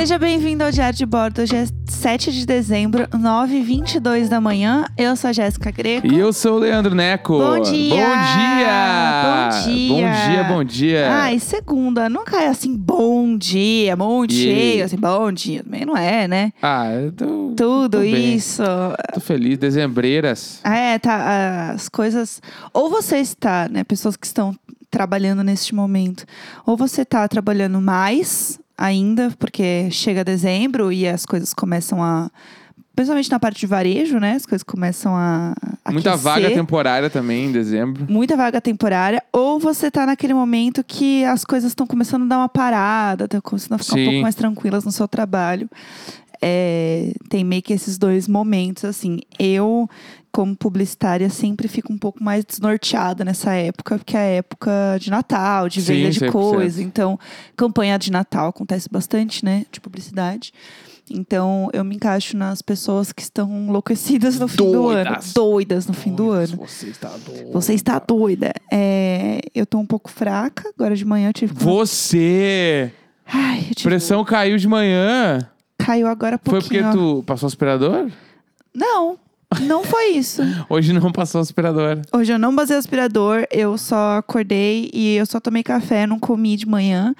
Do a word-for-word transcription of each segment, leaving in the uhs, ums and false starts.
Seja bem-vindo ao Diário de Bordo. Hoje é sete de dezembro, nove e vinte e dois da manhã. Eu sou a Jéssica Greco. E eu sou o Leandro Neco. Bom dia! Bom dia! Bom dia! Bom dia, bom dia! Ai, segunda. Nunca é assim, bom dia, muito E... cheio, assim, bom dia. Também não é, né? Ah, eu tô... Tudo tô bem. isso. Tô feliz, dezembreiras. É, tá, as coisas... Ou você está, né, pessoas que estão trabalhando neste momento, ou você tá trabalhando mais ainda, porque chega dezembro e as coisas começam a... Principalmente na parte de varejo, né? As coisas começam a aquecer. Muita vaga temporária também em dezembro. Muita vaga temporária. Ou você tá naquele momento que as coisas estão começando a dar uma parada, estão começando a ficar Sim. um pouco mais tranquilas no seu trabalho. É, tem meio que esses dois momentos, assim. Eu, como publicitária, sempre fico um pouco mais desnorteada nessa época, porque é a época de Natal, de venda Sim, de cem por cento. coisa. Então, campanha de Natal acontece bastante, né? De publicidade. Então, eu me encaixo nas pessoas que estão enlouquecidas no fim do ano. Doidas. Doidas no fim do ano. Você está doida. Você está doida. É, eu tô um pouco fraca. Agora de manhã eu tive... Você! Ai, eu tive... Pressão caiu de manhã. Caiu agora há Foi pouquinho. porque tu passou aspirador? Não, não foi isso. Hoje não passou aspirador. Hoje eu não basei aspirador. Eu só acordei e eu só tomei café. Não comi de manhã.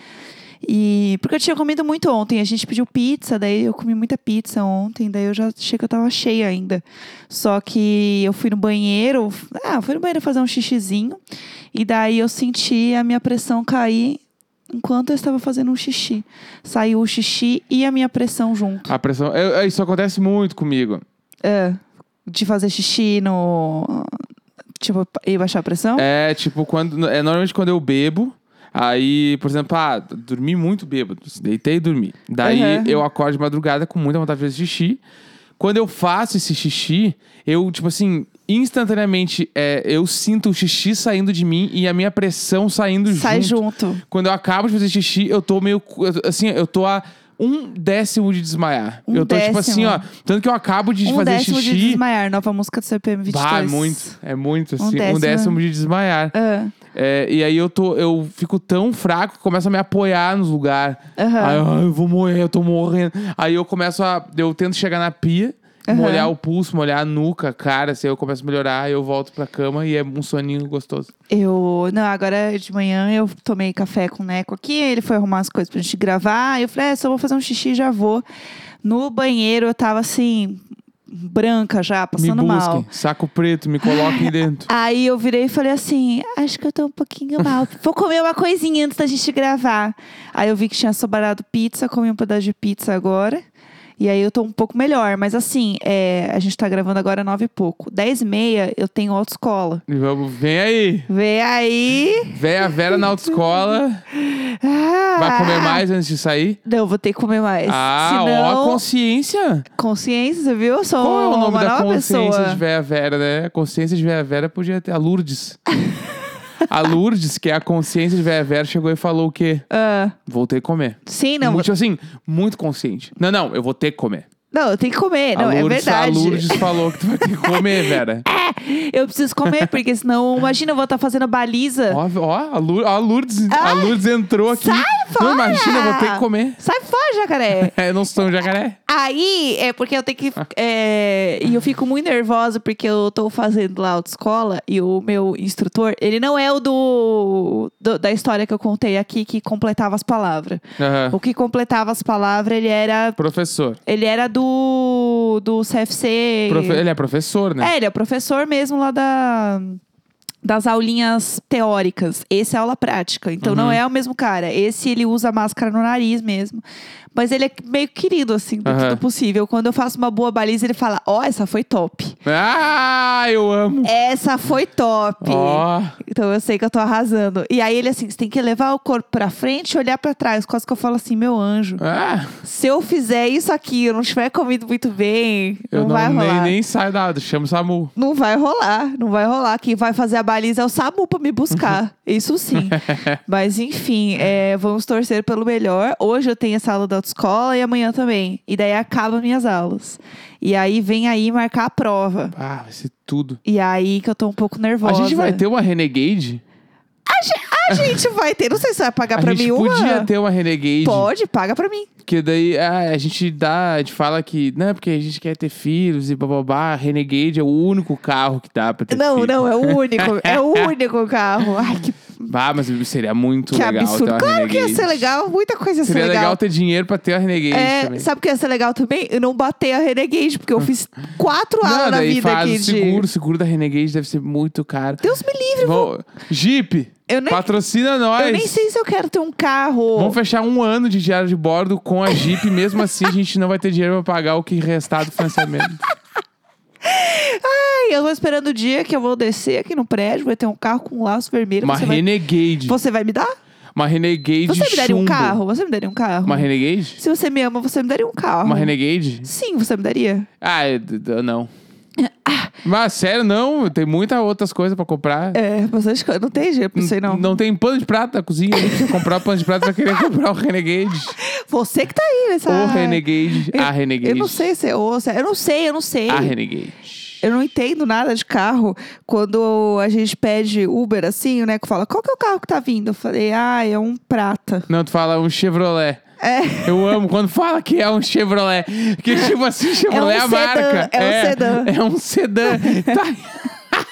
E porque eu tinha comido muito ontem. A gente pediu pizza, daí eu comi muita pizza ontem. Daí eu já achei que eu tava cheia ainda. Só que eu fui no banheiro. Ah, fui no banheiro fazer um xixizinho. E daí eu senti a minha pressão cair enquanto eu estava fazendo um xixi. Saiu o xixi e a minha pressão junto. A pressão... eu- isso acontece muito comigo. É, de fazer xixi no... Tipo, e baixar a pressão? É, tipo, quando... É normalmente quando eu bebo. Aí, por exemplo, ah, dormi muito bêbado. Deitei e dormi. Daí Uhum. eu acordo de madrugada com muita vontade de fazer xixi. Quando eu faço esse xixi, eu, tipo assim, instantaneamente, é, eu sinto o xixi saindo de mim e a minha pressão saindo Sai junto. junto. Quando eu acabo de fazer xixi, eu tô meio... Assim, eu tô a um décimo de desmaiar. Um eu tô, tipo décimo. assim, ó... Tanto que eu acabo de Um fazer décimo xixi... de desmaiar, nova música do C P M vinte e dois. Bah, é muito. É muito, assim. Um décimo. décimo, de desmaiar. Ah, É, e aí eu tô, eu fico tão fraco que começo a me apoiar nos lugares. Aham. Aí eu, "Ai, eu vou morrer, eu tô morrendo." Aí eu começo a. Eu tento chegar na pia, Aham. molhar o pulso, molhar a nuca, a cara, assim, eu começo a melhorar, aí eu volto pra cama e é um soninho gostoso. eu... Não, agora de manhã eu tomei café com o Neco aqui, ele foi arrumar as coisas pra gente gravar, eu falei, é, só vou fazer um xixi e já vou. No banheiro eu tava assim, branca já, passando me busquem, mal. saco preto, me coloquem dentro. Aí eu virei e falei assim, acho que eu tô um pouquinho mal. Vou comer uma coisinha antes da gente gravar. Aí eu vi que tinha sobrado pizza, comi um pedaço de pizza agora. E aí eu tô um pouco melhor. Mas assim, é, a gente tá gravando agora nove e pouco. Dez e meia eu tenho autoescola. E vamos, vem aí. Vem aí. Vem a Vera na autoescola. Ah, Vai comer mais antes de sair? Não, vou ter que comer mais. Ah, Senão, ó, a consciência. consciência, você viu? Eu sou Qual é o nome uma da nova consciência pessoa. de Véia Vera, né? A consciência de Véia Vera podia ter a Lourdes. A Lourdes, que é a consciência de Véia Vera, chegou e falou o quê? Ah, Vou ter que comer. sim, não. Muito assim, muito consciente. Não, não, eu vou ter que comer. Não, eu tenho que comer. Não, a é Lourdes, verdade. A Lourdes falou que tu vai ter que comer, Vera. Eu preciso comer, porque senão, imagina, eu vou estar fazendo baliza. Ó, ó, a Lourdes, a Lourdes, a Ai, Lourdes entrou aqui. sai fora! Não, imagina, eu vou ter que comer. Sai fora, jacaré. É, eu não sou um jacaré. Aí, é porque eu tenho que... é, e eu fico muito nervosa, porque eu tô fazendo lá autoescola, e o meu instrutor, ele não é o do, do- da história que eu contei aqui, que completava as palavras. Aham. O que completava as palavras, ele era... Professor. Ele era do, do C F C. Profe- Ele é professor, né? É, ele é professor mesmo lá da, das aulinhas teóricas. Esse é aula prática. Então não Uhum. é o mesmo cara. Esse ele usa máscara no nariz mesmo. Mas ele é meio querido, assim, dentro Aham. do possível. Quando eu faço uma boa baliza, ele fala: Ó, essa foi top. Ah, eu amo. Essa foi top. Ó. Então eu sei que eu tô arrasando. E aí ele assim, você tem que levar o corpo pra frente e olhar pra trás. Quase que eu falo assim, meu anjo. Ah, Se eu fizer isso aqui, eu não tiver comido muito bem, eu não, não, vai rolar. nem, nem saio nada, chama o SAMU. Não vai rolar, não vai rolar. Quem vai fazer a baliza é o SAMU pra me buscar. Isso sim. Mas enfim, é, vamos torcer pelo melhor. Hoje eu tenho essa aula da autoescola e amanhã também. E daí acabam minhas aulas. E aí vem aí marcar a prova. Ah, vai ser tudo. E aí que eu tô um pouco nervosa. A gente vai ter uma Renegade? A, ge- A gente vai ter, não sei se vai pagar A pra gente mim uma. podia ter uma Renegade. Pode, paga pra mim. Que daí ah, a gente dá, a gente fala que, não, porque a gente quer ter filhos e bababá. Renegade é o único carro que dá pra ter Não, filho. não, é o único, é o único carro. Ai, que, Ah, mas seria muito que legal ter absurdo. uma Claro que ia Renegade. ser legal, muita coisa ia ser Seria legal. legal. ter dinheiro pra ter a Renegade É, também. sabe o que ia ser legal também? Eu não bater a Renegade, porque eu fiz quatro Não, aulas na daí vida faz aqui o de... seguro. O seguro da Renegade deve ser muito caro. Deus me livre, Vão... Jeep, eu nem, patrocina nós. eu nem sei se eu quero ter um carro. Vamos fechar um ano de diário de bordo com a Jeep. Mesmo assim, a gente não vai ter dinheiro pra pagar o que restar do financiamento. Ai, eu tô esperando o dia que eu vou descer aqui no prédio, vai ter um carro com laço vermelho. Uma você vai... Renegade. Você vai me dar? Uma Renegade Você me daria um chumbo. carro? Você me daria um carro? Uma Renegade? Se você me ama, você me daria um carro. Uma Renegade? Sim, você me daria. Ah, eu- eu- não. Mas sério, não. Tem muitas outras coisas pra comprar. É, bastante coisa. Não tem jeito pra você, não. Não tem pano de prata na cozinha. Se você comprar pano de prata, vai querer comprar o Renegade. Você que tá aí nessa... O Renegade. Eu- A Renegade. Eu não sei se é o... se é- Eu não sei, eu não sei. A Renegade. Eu não entendo nada de carro. Quando a gente pede Uber, assim, o Neco fala, qual que é o carro que tá vindo? Eu falei, ah, é um prata. Não, tu fala um Chevrolet. É. Eu amo quando fala que é um Chevrolet. Porque, tipo assim, Chevrolet é, um a sedã, marca. é um sedã. É um sedã. Tá.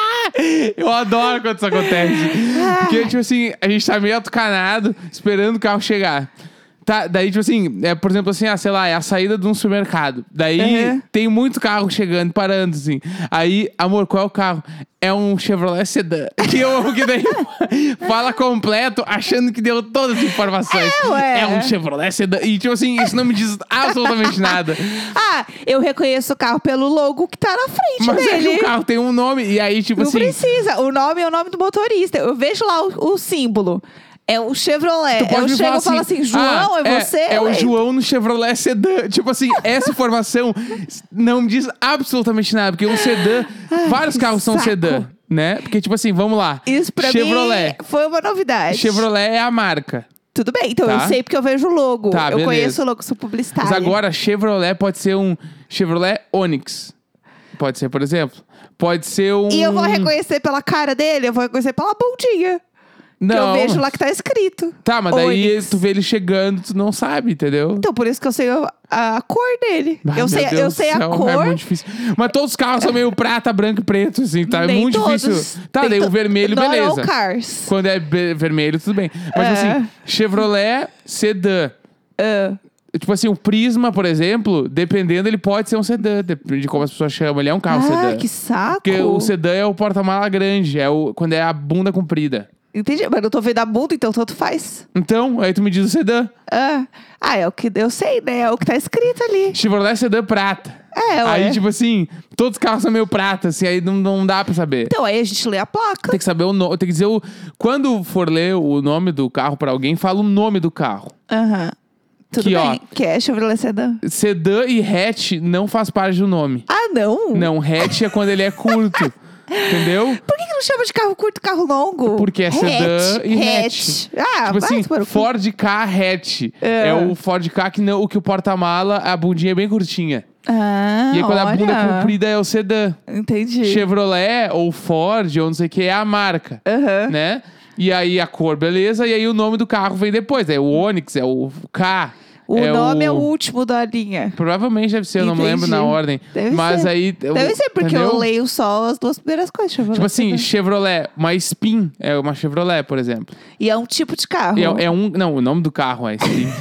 Eu adoro quando isso acontece. Porque, tipo assim, a gente tá meio atucanado, esperando o carro chegar. Tá, daí, tipo assim, é, por exemplo, assim, ah, sei lá, é a saída de um supermercado. Daí Uhum. tem muito carro chegando, parando, assim. Aí, amor, qual é o carro? É um Chevrolet Sedã. Que eu amo que daí fala completo, achando que deu todas as informações. É, ué. É um Chevrolet Sedã. E, tipo assim, isso não me diz absolutamente nada. Ah, eu reconheço o carro pelo logo que tá na frente Mas é dele. que o carro tem um nome. E aí, tipo Não assim. precisa. O nome é o nome do motorista. Eu vejo lá o, o símbolo. É o Chevrolet. Tu pode Eu me chego falar e falo assim, João, ah, é, você? É o Ué, João no Chevrolet Sedã. Tipo assim, essa informação não me diz absolutamente nada. Porque um sedã, vários que carros são saco. sedã, né? Porque, tipo assim, vamos lá. Isso pra Chevrolet. mim foi uma novidade. Chevrolet é a marca. Tudo bem, então Tá. eu sei porque eu vejo o logo. Tá, eu beleza. conheço o logo, sou publicitária. Mas agora, Chevrolet pode ser um Chevrolet Onix. Pode ser, por exemplo. Pode ser um... E eu vou reconhecer pela cara dele, eu vou reconhecer pela bundinha. Não. Que eu vejo lá que tá escrito. Tá, mas daí Onix. tu vê ele chegando, tu não sabe, entendeu? Então, por isso que eu sei a, a cor dele. Ai, eu meu sei, Deus eu do sei a céu, cor. É muito difícil. Mas todos os carros são meio prata, branco e preto, assim, tá? É Nem muito todos. difícil. Tá, Nem daí o to- vermelho, Not beleza. all cars. Quando é be- vermelho, tudo bem. Mas, É. tipo assim, Chevrolet sedã. Ah, Tipo assim, o Prisma, por exemplo, dependendo, ele pode ser um sedã. Depende de como as pessoas chamam. Ele é um carro ah, sedã. que saco. Porque o sedã é o porta-mala grande, é o, quando é a bunda comprida. Entendi, mas eu tô vendo a bunda, então tanto faz. Então, aí tu me diz o sedã. Ah, ah, é o que eu sei, né? É o que tá escrito ali. Chevrolet sedã prata. É, ué. Aí, tipo assim, todos os carros são meio prata, assim, aí não, não dá pra saber. Então, aí a gente lê a placa. Tem que saber o nome, tem que dizer o... Quando for ler o nome do carro pra alguém, fala o nome do carro. Aham. Tudo Que, ó, bem. Que é Chevrolet Sedã. Sedã e hatch não faz parte do nome. Ah, não? Não, hatch é quando ele é curto. Entendeu? Por que, que não chama de carro curto carro longo? Porque é sedã Hatch, e hatch. hatch. Ah, Tipo vai assim, tomar no cu. Ford Ka hatch. É. É o Ford Ka que não, o que o porta-mala, a bundinha é bem curtinha. Ah, E aí quando a bunda é olha. comprida é o sedã. Entendi. Chevrolet ou Ford ou não sei o que é a marca, Aham. né? E aí a cor, beleza? E aí o nome do carro vem depois. É o Onix, é o K. O é nome é o último da linha. Provavelmente deve ser, eu não me lembro Entendi. na ordem. Deve Mas ser. aí... Deve ser, porque entendeu? eu leio só as duas primeiras coisas. Chevrolet Tipo assim, Sedã. Chevrolet, uma Spin é uma Chevrolet, por exemplo. E é um tipo de carro. E É, é um... Não, o nome do carro é Spin.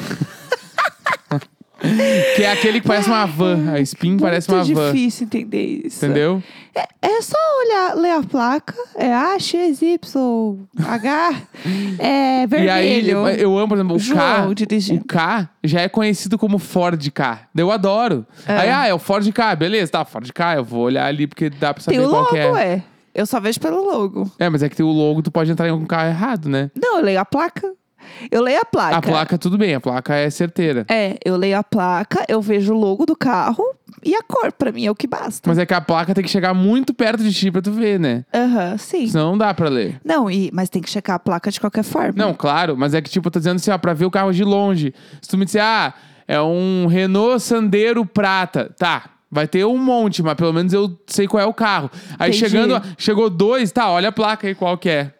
Que é aquele que parece uma van. A Spin parece uma Muito van. difícil entender isso. Entendeu? É, é só olhar, ler a placa. É A, X, Y, H. É E aí, vermelho. eu amo, por exemplo, o João K. dirigindo. O K já é conhecido como Ford K. Eu adoro. É. Aí, ah, é o Ford K. Beleza, tá, Ford K. Eu vou olhar ali porque dá pra saber Tem o qual logo, que é. é. Eu só vejo pelo logo. É, mas é que tem o logo, tu pode entrar em um carro errado, né? Não, eu leio a placa. Eu leio a placa. A placa, tudo bem, a placa é certeira. É, eu leio a placa, eu vejo o logo do carro e a cor, pra mim, é o que basta. Mas é que a placa tem que chegar muito perto de ti pra tu ver, né? Aham, sim. Senão não dá pra ler. Não, e, mas tem que checar a placa de qualquer forma. Não, claro, mas é que tipo, eu tô dizendo assim, ó, pra ver o carro de longe. Se tu me disser, ah, é um Renault Sandero prata. Tá, vai ter um monte, mas pelo menos eu sei qual é o carro. Aí Entendi. chegando, chegou dois, tá, olha a placa aí qual que é.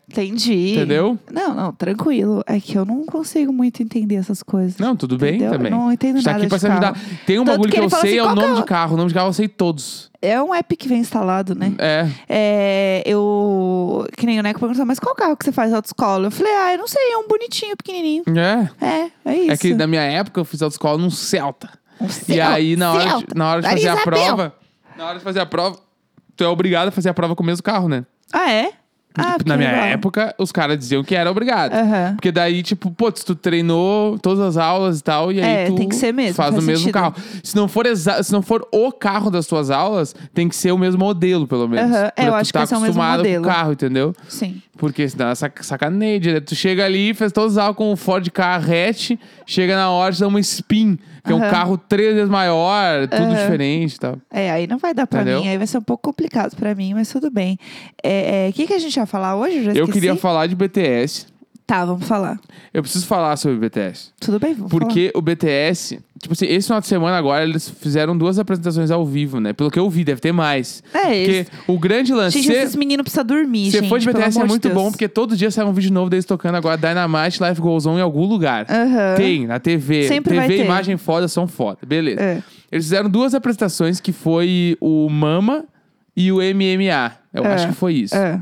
Entendi. Entendeu? Não, não, tranquilo. É que eu não consigo muito entender essas coisas. Não, tudo bem entendeu? também. Não entendo A gente tá nada aqui pra de se ajudar. carro. Tem um Tanto bagulho que que, ele eu fala sei, assim, é o qual nome que é de o- carro. O nome de carro eu sei todos. É um app que vem instalado, né? É. É, eu. Que nem o Neco perguntou, mas qual carro que você faz autoescola? Eu falei, ah, eu não sei, é um bonitinho, pequenininho. É. É, é isso. É que na minha época eu fiz autoescola num Celta. Um E Celta, aí, na hora, de, Celta, na hora de da fazer a Isabel. prova, na hora de fazer a prova, tu é obrigado a fazer a prova com o mesmo carro, né? Ah, é? Ah, Tipo, que na minha legal. época, os caras diziam que era obrigado. Aham. Porque daí, tipo, pô, tu treinou todas as aulas e tal, e aí É, tu tem que ser mesmo, faz no faz mesmo sentido. carro. Se não, for exa- se não for o carro das tuas aulas, tem que ser o mesmo modelo, pelo menos. Aham, é, Pra eu tu acho que tá vai ser o mesmo acostumado com o modelo. carro, entendeu? Sim. Porque senão é sac sacaneio, né? Tu chega ali, fez todas as aulas com o Ford Ka hatch, chega na hora, te dá uma Spin, que é um Aham. carro três vezes maior, tudo Aham. diferente e tal. É, aí não vai dar pra Entendeu? mim, aí vai ser um pouco complicado pra mim, mas tudo bem. É, é, o que, que a gente ia falar hoje? Eu já Eu esqueci. queria falar de B T S. Tá, vamos falar. Eu preciso falar sobre o B T S. Tudo bem, vamos Porque o B T S, tipo assim, esse final de semana agora eles fizeram duas apresentações ao vivo, né? Pelo que eu vi, deve ter mais. falar. É, Porque eles... o grande lance. Gente, esses meninos precisam dormir, Você gente, foi de pelo B T S é amor de muito Deus. bom, porque todo dia sai um vídeo novo deles tocando agora Dynamite, Life Goes On em algum lugar. Aham. Tem, na T V. Sempre vai T V, ter. imagem foda, são foda. Beleza. É. Eles fizeram duas apresentações que foi o Mama e o M M A. Eu É. acho que foi isso. É,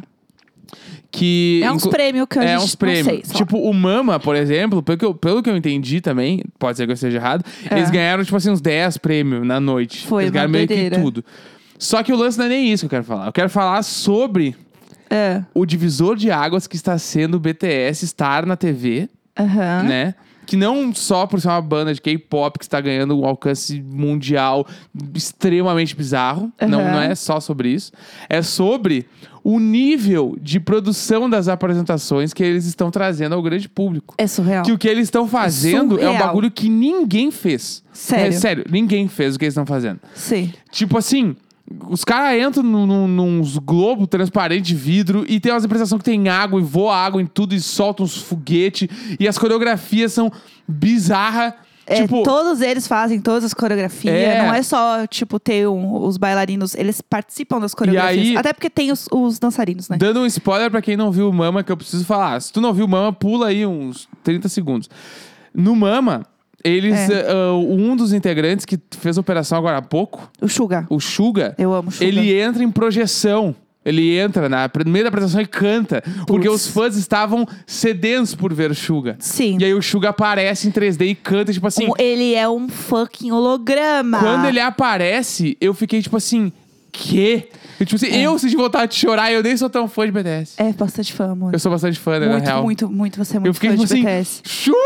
Que é uns inclu- prêmios que a É gente uns não prêmios. sei, só. Tipo, o Mama, por exemplo, pelo que, eu, pelo que eu entendi também, pode ser que eu esteja errado, É. eles ganharam, tipo assim, uns dez prêmios na noite. Foi eles uma ganharam meio que doideira. tudo. Só que o lance não é nem isso que eu quero falar. Eu quero falar sobre É. o divisor de águas que está sendo o B T S estar na T V, Aham. né? Que não só por ser uma banda de K-pop que está ganhando um alcance mundial extremamente bizarro. Não, Aham. não é só sobre isso. É sobre o nível de produção das apresentações que eles estão trazendo ao grande público. É surreal. Que o que eles estão fazendo é um Surreal. bagulho que ninguém fez. Sério? É sério, ninguém fez o que eles estão fazendo. Sim. Tipo assim, os caras entram num, num, nos globos transparentes de vidro e tem umas apresentações que tem água e voa água em tudo e solta uns foguetes. E as coreografias são bizarras. É, tipo, todos eles fazem todas as coreografias. É. Não é só, tipo, ter um- os bailarinos. Eles participam das coreografias. aí- Até porque tem os, os dançarinos, né? dando um spoiler pra quem não viu o Mama, que eu preciso falar. Se tu não viu o Mama, pula aí uns trinta segundos. No Mama, eles. É. ah, um dos integrantes que fez a operação agora há pouco, O Suga. o Suga, Eu amo Suga. ele entra em projeção. Ele entra na primeira apresentação e canta. Porque os fãs estavam sedentos por ver o Suga. Sim. E aí o Suga aparece em três D e canta, tipo assim. Um- ele é um fucking holograma. Quando ele aparece, eu fiquei tipo assim, quê? Eu, tipo assim, eu senti vontade de chorar e eu nem sou tão fã de B T S. É bastante fã, amor. Eu sou bastante fã, né, na muito, real. muito, muito. Você é muito eu fiquei fã tipo de assim, B T S.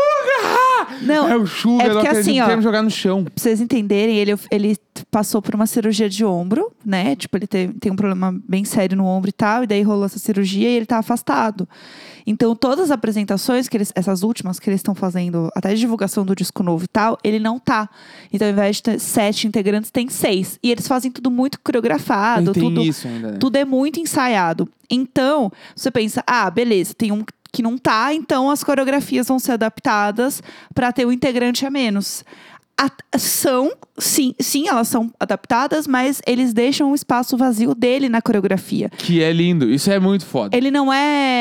Suga! Não, é o Suga, é eu não porque acredito assim, que ó, quer me jogar no chão. Pra vocês entenderem, ele, ele passou por uma cirurgia de ombro, né? Tipo, ele teve, tem um problema bem sério no ombro e tal. E daí rolou essa cirurgia e ele tá afastado. Então, todas as apresentações, que eles, essas últimas que eles estão fazendo, até a divulgação do disco novo e tal, ele não tá. Então, ao invés de ter sete integrantes, tem seis. E eles fazem tudo muito coreografado, Tem tudo, isso ainda, né? tudo é muito ensaiado. Então, você pensa, ah, beleza, tem um que não tá, então as coreografias vão ser adaptadas pra ter um integrante a menos. A- são, sim, sim, elas são adaptadas, mas eles deixam um espaço vazio dele na coreografia. Que é lindo. Isso é muito foda. Ele não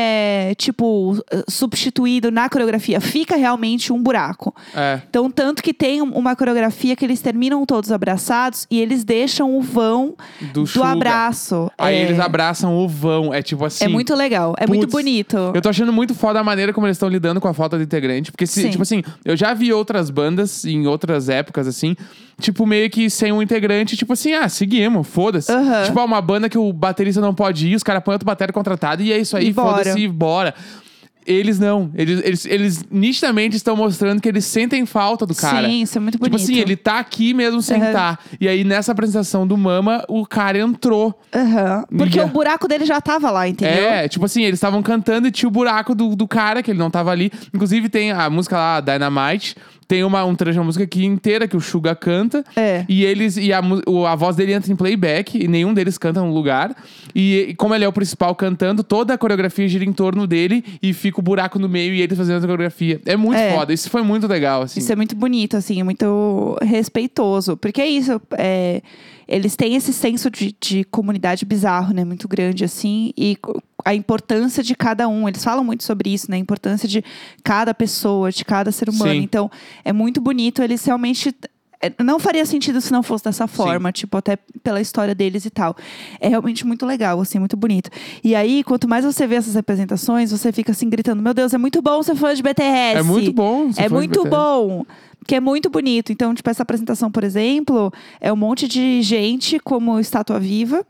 é, tipo, substituído na coreografia. Fica realmente um buraco. É. Então, tanto que tem um- uma coreografia que eles terminam todos abraçados e eles deixam o vão Do do Suga. abraço. Aí é, eles abraçam o vão. É tipo assim. É muito legal. É muito putz, bonito. Eu tô achando muito foda a maneira como eles estão lidando com a falta de integrante. Porque, se, Sim. tipo assim, eu já vi outras bandas em outras épocas, assim, tipo, meio que sem um integrante, tipo assim, ah, seguimos, foda-se. Aham. Tipo, ah, uma banda que o baterista não pode ir, os caras põem outro baterista contratado e é isso aí, E bora. foda-se, bora. Eles não. Eles, eles, eles nitidamente estão mostrando que eles sentem falta do cara. Sim, isso é muito Tipo bonito. assim, ele tá aqui mesmo sem Aham. tá. E aí, nessa apresentação do Mama, o cara entrou. Aham. Porque Ninguém- o buraco dele já tava lá, entendeu? É, tipo assim, eles estavam cantando e tinha o buraco do, do cara, que ele não tava ali. Inclusive, tem a música lá, Dynamite. Tem uma, um trecho da música aqui inteira que o Suga canta. É. E eles e a, mu- o- a voz dele entra em playback e nenhum deles canta no lugar. E, e como ele é o principal cantando, toda a coreografia gira em torno dele e fica o buraco no meio e eles fazendo a coreografia. É muito É. foda. Isso foi muito legal, assim. Isso é muito bonito, assim, é muito respeitoso. Porque é isso, é, eles têm esse senso de, de comunidade bizarro, né? Muito grande, assim. E co- a importância de cada um. Eles falam muito sobre isso, né? A importância de cada pessoa, de cada ser humano. Sim. Então, é muito bonito. Eles realmente... Não faria sentido se não fosse dessa forma. Sim. Tipo, até pela história deles e tal. É realmente muito legal, assim, muito bonito. E aí, quanto mais você vê essas apresentações, você fica assim, gritando, meu Deus, é muito bom ser fã de B T S. É muito bom ser É fã de muito B T S. bom. Que é muito bonito. Então, tipo, essa apresentação, por exemplo, é um monte de gente como estátua viva,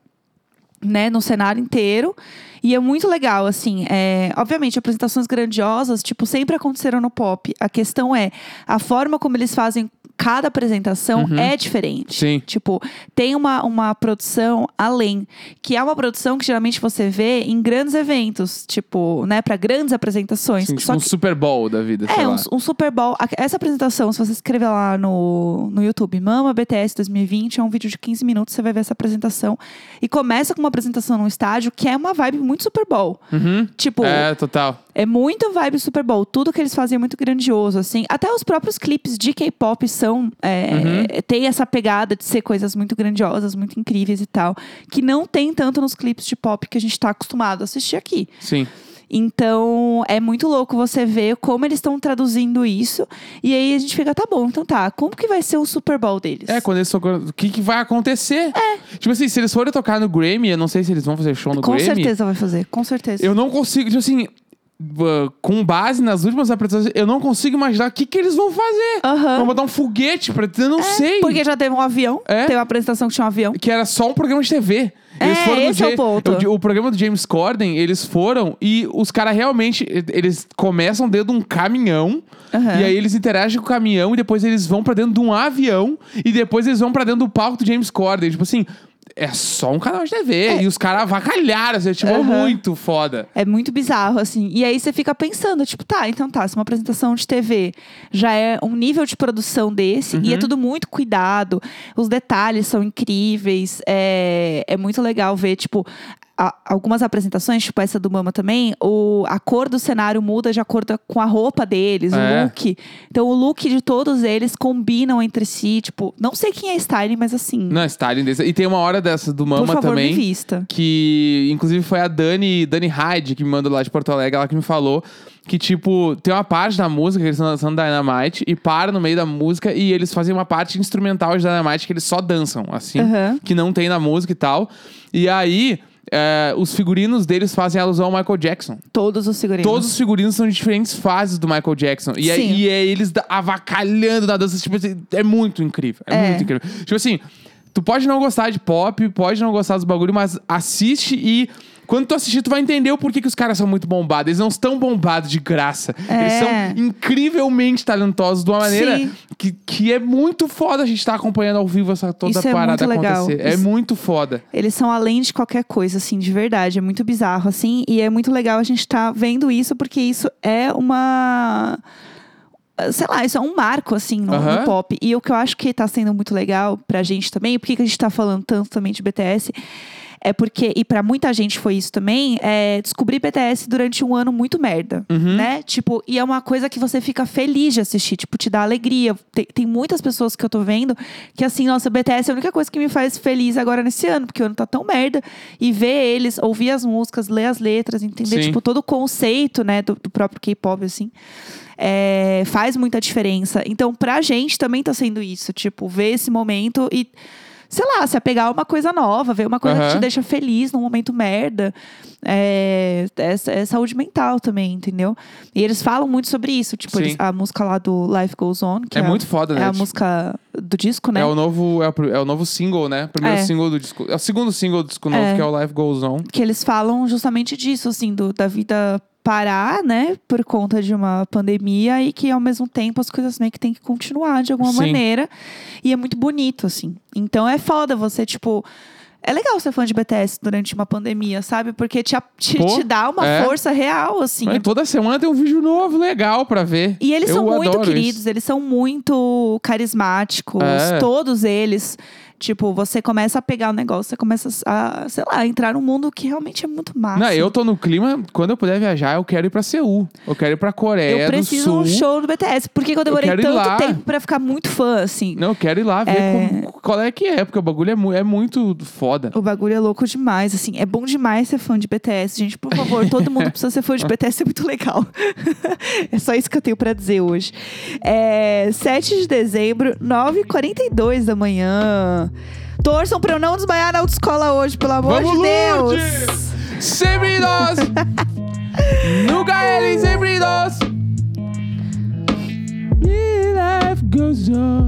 né, no cenário inteiro. E é muito legal, assim. É, obviamente, apresentações grandiosas, tipo, sempre aconteceram no pop. A questão é, a forma como eles fazem cada apresentação Uhum. é diferente. Sim. Tipo, tem uma, uma produção além. Que é uma produção que geralmente você vê em grandes eventos. Tipo, né, pra grandes apresentações. Sim, tipo Só um que Super Bowl da vida, sei é, lá. um, um Super Bowl. A- Essa apresentação, se você escrever lá no, no YouTube, Mama B T S dois mil e vinte, é um vídeo de quinze minutos, você vai ver essa apresentação. E começa com uma apresentação num estádio que é uma vibe muito Super Bowl. Uhum. Tipo, É, total. é muito vibe Super Bowl. Tudo que eles fazem é muito grandioso, assim. Até os próprios clipes de K-pop são... É, Uhum. tem essa pegada de ser coisas muito grandiosas, muito incríveis e tal. Que não tem tanto nos clipes de pop que a gente tá acostumado a assistir aqui. Sim. Então, é muito louco você ver como eles estão traduzindo isso. E aí a gente fica, tá bom, então tá. Como que vai ser o Super Bowl deles? É, quando eles tocam... O que, que vai acontecer? É. Tipo assim, se eles forem tocar no Grammy, eu não sei se eles vão fazer show no Com Grammy. certeza vai fazer, com certeza. Eu não consigo, tipo assim... uh, Com base nas últimas apresentações, eu não consigo imaginar o que, que eles vão fazer. Aham. Vão botar um foguete pra... Eu não sei. Porque já teve um avião. É. Teve uma apresentação que tinha um avião. Que era só um programa de T V. É, Eles foram no esse é o Ja- ponto. O, o programa do James Corden, eles foram e os caras realmente, eles começam dentro de um caminhão, Aham. e aí eles interagem com o caminhão, e depois eles vão pra dentro de um avião, e depois eles vão pra dentro do palco do James Corden. Tipo assim, é só um canal de T V. E os caras avacalharam, assim, tipo, Aham. muito foda. É muito bizarro, assim. E aí você fica pensando, tipo, tá, então tá, se uma apresentação de T V já é um nível de produção desse, e é Uhum. tudo muito cuidado, os detalhes são incríveis, é, é muito legal ver, tipo, a- algumas apresentações, tipo essa do Mama também, o, a cor do cenário muda de acordo com a roupa deles, É. o look. Então o look de todos eles combinam entre si, tipo, não sei quem é styling, mas assim, Não, Stalin desse. E tem uma hora dessa do Mama por favor, também. me vista. Que, inclusive, foi a Dani, Dani Hyde, que me mandou lá de Porto Alegre, ela que me falou que, tipo, tem uma parte da música que eles estão dançando Dynamite e para no meio da música e eles fazem uma parte instrumental de Dynamite que eles só dançam, assim, Aham. que não tem na música e tal. E aí, é, os figurinos deles fazem alusão ao Michael Jackson. Todos os figurinos. Todos os figurinos são de diferentes fases do Michael Jackson. E, é, Sim. e é eles da- avacalhando na dança, tipo assim, é muito incrível. É, É. muito incrível. Tipo assim, tu pode não gostar de pop, pode não gostar dos bagulho, mas assiste e quando tu assistir, tu vai entender o porquê que os caras são muito bombados. Eles não estão bombados de graça. É. Eles são incrivelmente talentosos de uma maneira Sim. que, que é muito foda a gente estar acompanhando ao vivo essa toda Isso é parada muito legal. acontecer. É Isso- muito foda. Eles são além de qualquer coisa, assim, de verdade. É muito bizarro, assim. E é muito legal a gente estar vendo isso, porque isso é uma... Sei lá, isso é um marco, assim, no, Aham. no pop. E o que eu acho que tá sendo muito legal pra gente também, por que que a gente tá falando tanto também de B T S, é porque, e pra muita gente foi isso também, é descobrir B T S durante um ano muito merda, Uhum. né? Tipo, e é uma coisa que você fica feliz de assistir, tipo, te dá alegria. Tem, tem muitas pessoas que eu tô vendo que, assim, nossa, B T S é a única coisa que me faz feliz agora nesse ano, porque o ano tá tão merda. E ver eles, ouvir as músicas, ler as letras, entender, Sim. tipo, todo o conceito, né, do, do próprio K-pop, assim. É, faz muita diferença. Então, pra gente também tá sendo isso. Tipo, ver esse momento e, sei lá, se apegar a uma coisa nova, ver uma coisa que Aham. te deixa feliz num momento merda. É, é, é saúde mental também, entendeu? E eles falam muito sobre isso. Tipo, Sim. eles- a música lá do Life Goes On, que É é, muito foda, é né? a Tipo, música do disco, né? É o novo, é o, pr- é o novo single, né? Primeiro É. single do disco. É o segundo single do disco novo, É. que é o Life Goes On. Que eles falam justamente disso, assim, do, da vida parar, né, por conta de uma pandemia e que ao mesmo tempo as coisas meio que tem que continuar de alguma Sim. maneira. E é muito bonito, assim. Então é foda você, tipo. É legal ser fã de B T S durante uma pandemia, sabe? Porque te, a- te, Pô, te dá uma é. força real, assim. Mas toda semana tem um vídeo novo legal pra ver. E eles Eu são muito adoro queridos, isso. eles são muito carismáticos, É. todos eles. Tipo, você começa a pegar o negócio, você começa a, sei lá, entrar num mundo que realmente é muito massa. Não, eu tô no clima, quando eu puder viajar, eu quero ir pra Seul. Eu quero ir pra Coreia Eu preciso do Sul. um show do B T S. Porque eu demorei quero ir tanto lá. tempo pra ficar muito fã, assim. Não, eu quero ir lá ver É. como- qual é que é, porque o bagulho é, mu- é muito foda. O bagulho é louco demais, assim. É bom demais ser fã de B T S, gente. Por favor, todo mundo precisa ser fã de B T S, é muito legal. É só isso que eu tenho pra dizer hoje. É sete de dezembro, nove e quarenta e dois da manhã. Torçam pra eu não desmaiar na autoescola hoje, pelo amor Vamos, de Deus. Lourdes! Sempre nós! Nunca ele, sempre nós! E life goes on.